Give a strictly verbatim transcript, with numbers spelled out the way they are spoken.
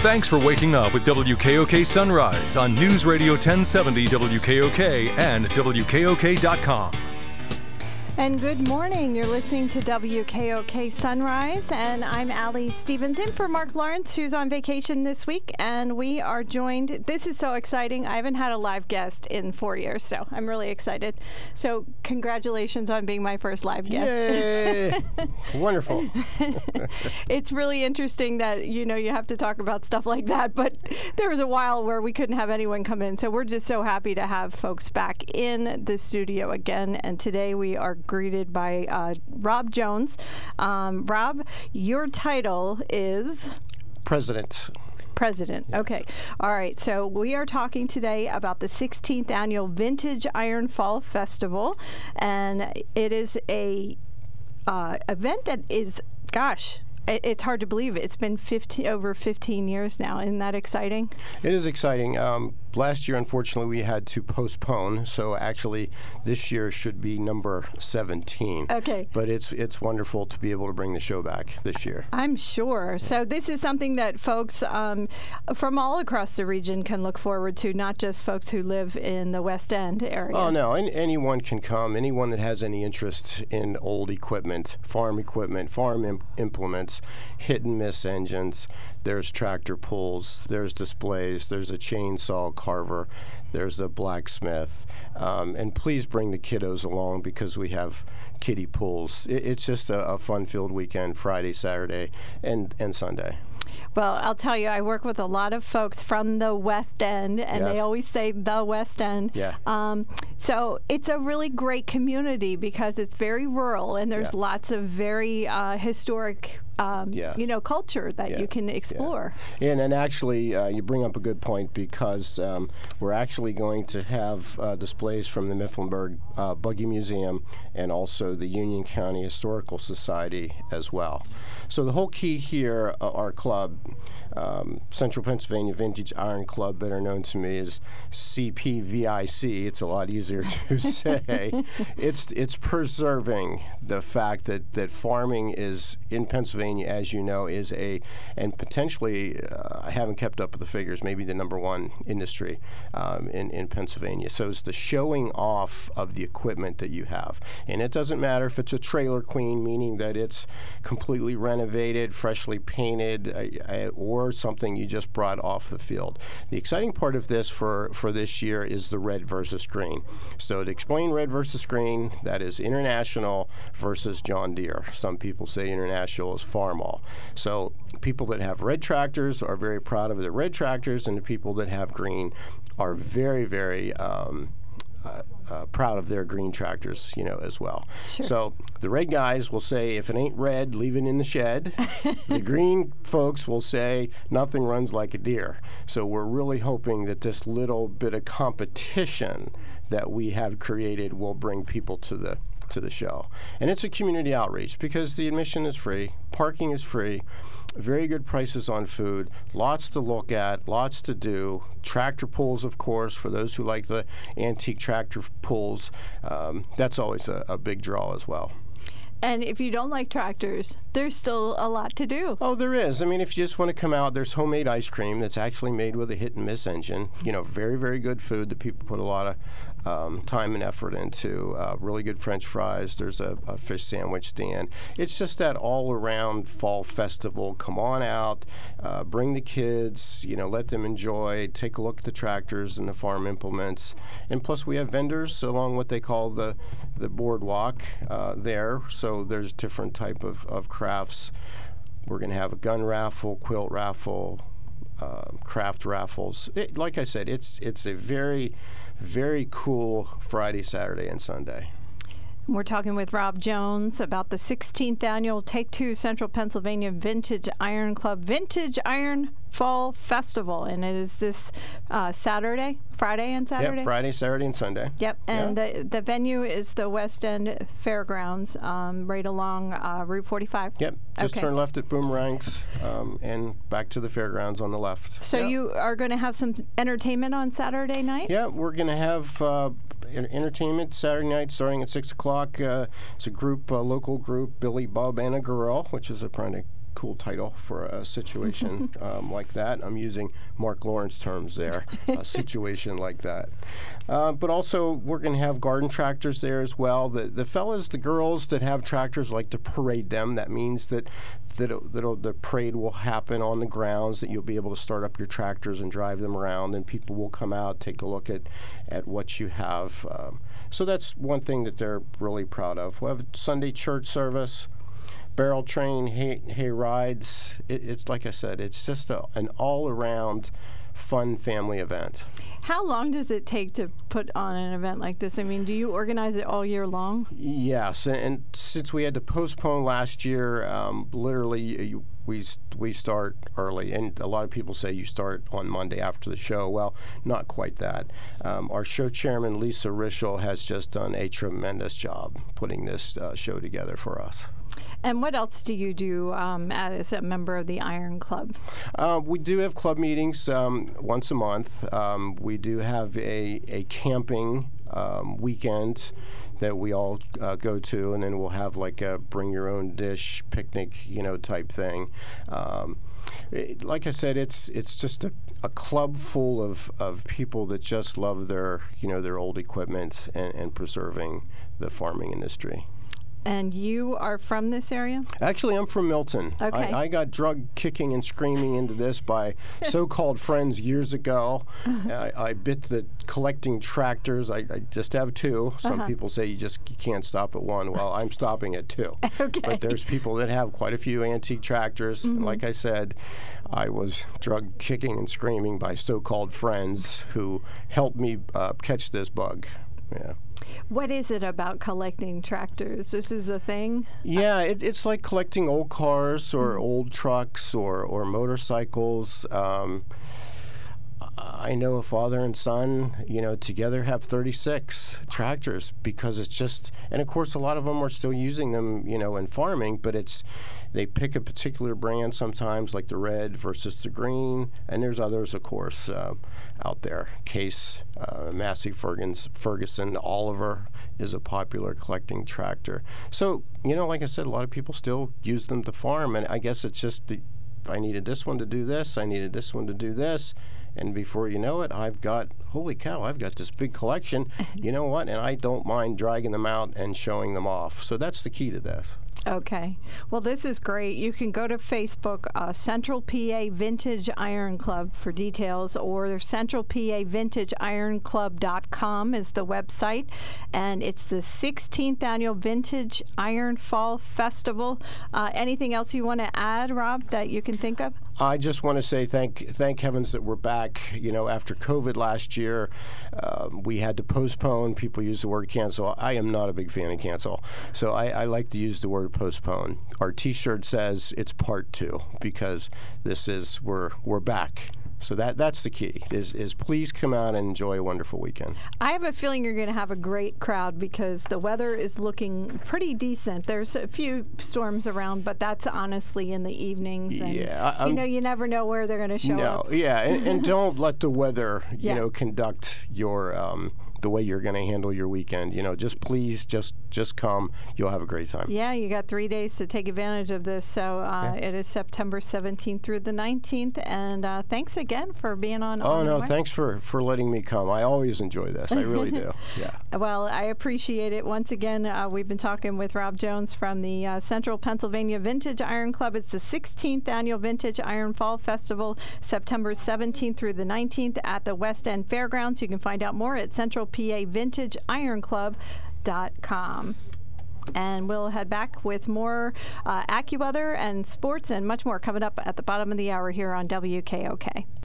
Thanks for waking up with W K O K Sunrise on News Radio ten seventy W K O K and W K O K dot com. And good morning. You're listening to W K O K Sunrise, and I'm Allie Stevens in for Mark Lawrence, who's on vacation this week, and we are joined. This is so exciting. I haven't had a live guest in four years, so I'm really excited. So congratulations on being my first live guest. Yay! Wonderful. It's really interesting that, you know, you have to talk about stuff like that, but there was a while where we couldn't have anyone come in, so we're just so happy to have folks back in the studio again, and today we are greeted by uh, Rob Jones. Um, Rob, your title is? President. President. Yes. Okay. All right. So we are talking today about the sixteenth Annual Vintage Iron Fall Festival, and it is a uh, event that is, gosh, it's hard to believe. It's been fifteen, over fifteen years now. Isn't that exciting? It is exciting. Um, last year, unfortunately, we had to postpone. So actually, this year should be number seventeen. Okay. But it's it's wonderful to be able to bring the show back this year. I'm sure. So this is something that folks um, from all across the region can look forward to, not just folks who live in the West End area. Oh, no. Any, anyone can come. Anyone that has any interest in old equipment, farm equipment, farm imp- implements, hit and miss engines. There's tractor pulls, there's displays, there's a chainsaw carver, there's a blacksmith. Um, and please bring the kiddos along because we have kiddie pools. It, it's just a, a fun-filled weekend, Friday, Saturday, and, and Sunday. Well, I'll tell you, I work with a lot of folks from the West End, and yes. they always say the West End. Yeah. Um, so it's a really great community because it's very rural, and there's yeah. lots of very uh, historic Um, yeah. you know, culture that yeah. you can explore. Yeah. And, and actually, uh, you bring up a good point because um, we're actually going to have uh, displays from the Mifflinburg uh, Buggy Museum and also the Union County Historical Society as well. So the whole key here, uh, our club, um, Central Pennsylvania Vintage Iron Club, better known to me as C P V I C, it's a lot easier to say, it's it's preserving the fact that, that farming is in Pennsylvania, as you know, is a, and potentially, uh, I haven't kept up with the figures, maybe the number one industry um, in, in Pennsylvania. So it's the showing off of the equipment that you have. And it doesn't matter if it's a trailer queen, meaning that it's completely renovated, freshly painted, uh, uh, or something you just brought off the field. The exciting part of this for, for this year is the red versus green. So to explain red versus green, that is International versus John Deere. Some people say International is Farmall. So people that have red tractors are very proud of their red tractors, and the people that have green are very, very um, uh, uh, proud of their green tractors, you know, as well. Sure. So the red guys will say, if it ain't red, leave it in the shed. The green folks will say, nothing runs like a deer. So we're really hoping that this little bit of competition that we have created will bring people to the to the show. And it's a community outreach because the admission is free, parking is free, very good prices on food, lots to look at, lots to do. Tractor pulls, of course, for those who like the antique tractor pulls. Um, that's always a, a big draw as well. And if you don't like tractors, there's still a lot to do. Oh, there is. I mean, if you just want to come out, there's homemade ice cream that's actually made with a hit and miss engine. You know, very, very good food that people put a lot of um, time and effort into. Uh, really good French fries. There's a, a fish sandwich stand. It's just that all-around fall festival. Come on out, uh, bring the kids, you know, let them enjoy, take a look at the tractors and the farm implements. And plus we have vendors along what they call the, the boardwalk uh, there. So there's different type of, of crafts. We're going to have a gun raffle, quilt raffle, uh, craft raffles. It, like I said, it's it's a very, very cool Friday, Saturday, and Sunday. We're talking with Rob Jones about the sixteenth Annual Take Two Central Pennsylvania Vintage Iron Club Vintage Iron Fall Festival, and it is this uh, Saturday, Friday and Saturday? Yep, Friday, Saturday, and Sunday. Yep, and yeah. the the venue is the West End Fairgrounds, um, right along uh, Route forty-five. Yep, just okay. turn left at Boomerangs um, and back to the fairgrounds on the left. So yep. you are going to have some entertainment on Saturday night? Yeah, we're going to have uh, entertainment Saturday night starting at six o'clock. Uh, it's a group, a local group, Billy, Bub, and a Girl, which is a pretty cool title for a situation um, like that. I'm using Mark Lawrence terms there, a situation like that. Uh, but also, we're going to have garden tractors there as well. The the fellas, the girls that have tractors like to parade them. That means that that, that the parade will happen on the grounds, that you'll be able to start up your tractors and drive them around, and people will come out, take a look at, at what you have. Um, so that's one thing that they're really proud of. We'll have Sunday church service, barrel train, hay, hay rides. It, it's like I said, it's just a, an all-around fun family event. How long does it take to put on an event like this? I mean, do you organize it all year long? Yes, and, and since we had to postpone last year, um, literally you, we we start early, and a lot of people say you start on Monday after the show. Well, not quite that. Um, our show chairman, Lisa Rischel, has just done a tremendous job putting this uh, show together for us. And what else do you do um, as a member of the Iron Club? Uh, we do have club meetings um, once a month. Um, we do have a, a camping um, weekend that we all uh, go to, and then we'll have like a bring your own dish picnic, you know, type thing. Um, it, like I said, it's it's just a, a club full of, of people that just love their, you know, their old equipment and, and preserving the farming industry. And you are from this area? Actually, I'm from Milton. Okay. I, I got drug kicking and screaming into this by so-called friends years ago. I, I bit the collecting tractors. I, I just have two. Some uh-huh. people say you just you can't stop at one. Well, I'm stopping at two. Okay. But there's people that have quite a few antique tractors. Mm-hmm. And like I said, I was drug kicking and screaming by so-called friends who helped me uh, catch this bug. Yeah. What is it about collecting tractors? This is a thing? Yeah, it, it's like collecting old cars or mm-hmm. old trucks or, or motorcycles. Um, I know a father and son, you know, together have thirty-six tractors because it's just, and of course a lot of them are still using them, you know, in farming, but it's, they pick a particular brand sometimes, like the red versus the green, and there's others, of course, uh, out there. Case, uh, Massey Ferguson, Ferguson, Oliver is a popular collecting tractor. So, you know, like I said, a lot of people still use them to farm, and I guess it's just the, I needed this one to do this, I needed this one to do this, and before you know it, I've got, holy cow, I've got this big collection. You know what? And I don't mind dragging them out and showing them off. So that's the key to this. Okay. Well, this is great. You can go to Facebook, uh, Central P A Vintage Iron Club for details, or Central P A Vintage Iron Club dot com is the website. And it's the sixteenth Annual Vintage Iron Fall Festival. Uh, anything else you want to add, Rob, that you can think of? I just want to say thank thank heavens that we're back. You know, after COVID last year, um, we had to postpone. People use the word cancel. I am not a big fan of cancel, so I, I like to use the word postpone. Our T-shirt says it's part two because this is we're we're back. So that that's the key, is, is please come out and enjoy a wonderful weekend. I have a feeling you're going to have a great crowd because the weather is looking pretty decent. There's a few storms around, but that's honestly in the evenings. And, yeah. I, you know, you never know where they're going to show no, up. No, yeah, and, and don't let the weather, you yeah. know, conduct your um, the way you're going to handle your weekend. You know, just please, just just come. You'll have a great time. Yeah, you got three days to take advantage of this. So uh, yeah. It is September seventeenth through the nineteenth. And uh, thanks again for being on. Oh, on no, thanks for, for letting me come. I always enjoy this. I really do. Yeah. Well, I appreciate it. Once again, uh, we've been talking with Rob Jones from the uh, Central Pennsylvania Vintage Iron Club. It's the sixteenth Annual Vintage Iron Fall Festival, September seventeenth through the nineteenth at the West End Fairgrounds. You can find out more at Central P A Vintage Iron Club dot com. And we'll head back with more uh, AccuWeather and sports and much more coming up at the bottom of the hour here on W K O K.